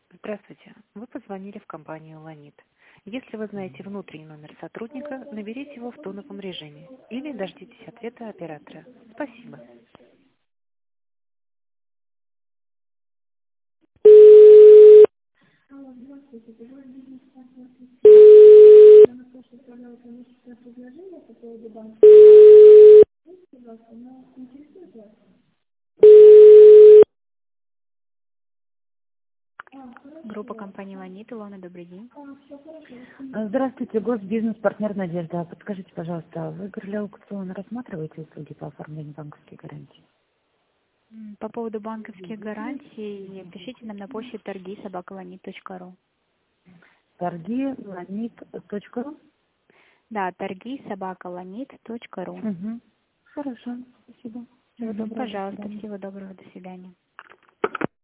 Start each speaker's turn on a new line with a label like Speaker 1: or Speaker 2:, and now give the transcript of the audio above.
Speaker 1: Здравствуйте. Вы позвонили в компанию «Ланит». Если вы знаете внутренний номер сотрудника, наберите его в тоновом режиме или дождитесь ответа оператора. Спасибо.
Speaker 2: Группа компании «Ланит». Илона, добрый день.
Speaker 3: Здравствуйте, госбизнес-партнер Надежда. Подскажите, пожалуйста, вы говорили, аукцион рассматриваете услуги по оформлению банковских гарантий?
Speaker 2: По поводу банковских гарантий пишите нам на почту торги@lanit.ru.
Speaker 3: Торги.lanit.ru?
Speaker 2: Да, торги@lanit.ru.
Speaker 3: Хорошо, спасибо. Всего доброго, до
Speaker 2: Пожалуйста,
Speaker 3: свидания.
Speaker 2: всего доброго, до свидания.